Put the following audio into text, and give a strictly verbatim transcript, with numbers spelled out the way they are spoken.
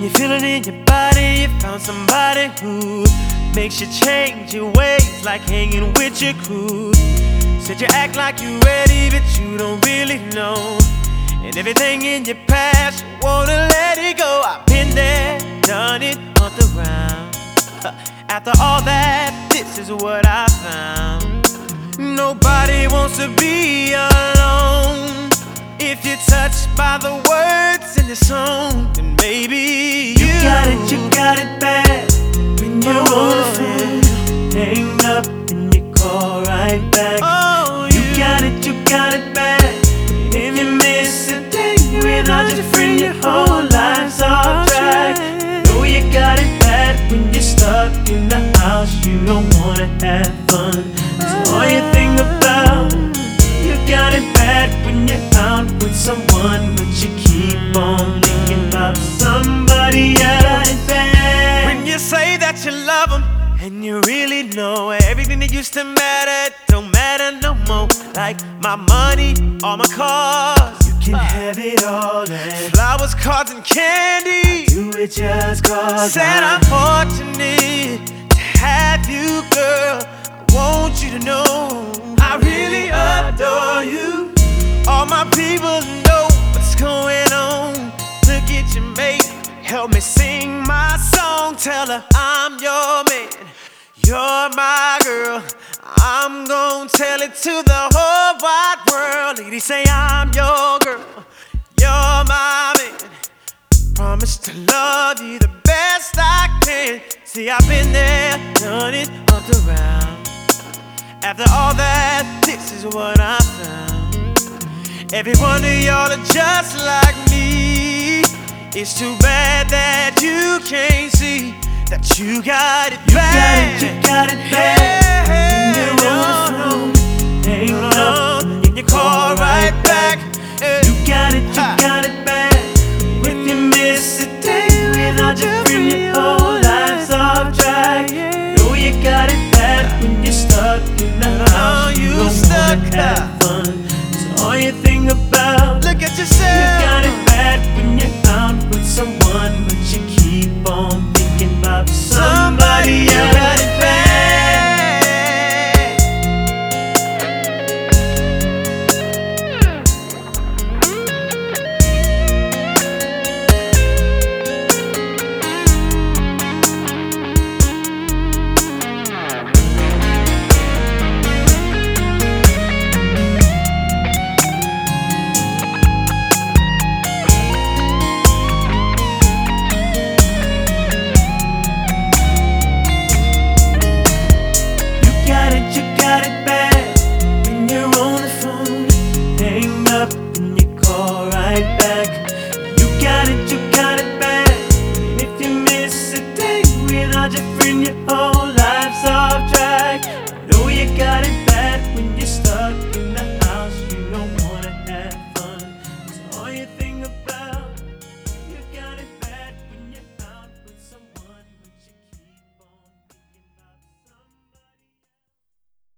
you feel it in your body, you found somebody who makes you change your ways, like hanging with your crew. Said you act like you ready, but you don't really know. And everything in your past, you wanna let it go. I've been there, done it, on the round. After all that, this is what I found. Nobody wants to be alone. If you're touched by the words in the song, then maybe you, you got it, you got it bad. When you're oh, on the phone, hang up and you call right back. Oh, you, you got it, you got it bad. If you miss a day without your friend, your whole life's off track. Know you got it bad when you're stuck in the house, you don't wanna have fun. That's all you think about. You got it bad when you're out with someone, but you keep on thinking about somebody else. When you say that you love them, and you really know everything that used to matter don't matter no more. Like my money, all my cars, you can have it all. And flowers, cards, and candy, do it just cause said I'm fortunate to have you, girl. I want you to know I really adore you. All my people know what's going on. Look at your mate, help me sing my song. Tell her I'm your man, you're my girl. I'm gonna tell it to the whole wide world. Ladies say I'm your girl, you're my man. Promise to love you the best I can. See, I've been there, done it, up around. After all that, this is what I found. Every one of y'all are just like me. It's too bad that you can't see that you got it bad. You got it, you got it bad. When you're on the phone, hang up and you call right back. You got it, you got it bad. If you miss a day without your friend, your whole life's off track. Know you got it bad when you're stuck in the house. You don't wanna have fun. That's all you think about. Look at yourself. You got it bad when you're out with someone, but you keep on thinking about somebody else. You got it bad. Your friend, your whole life's off track. Know you got it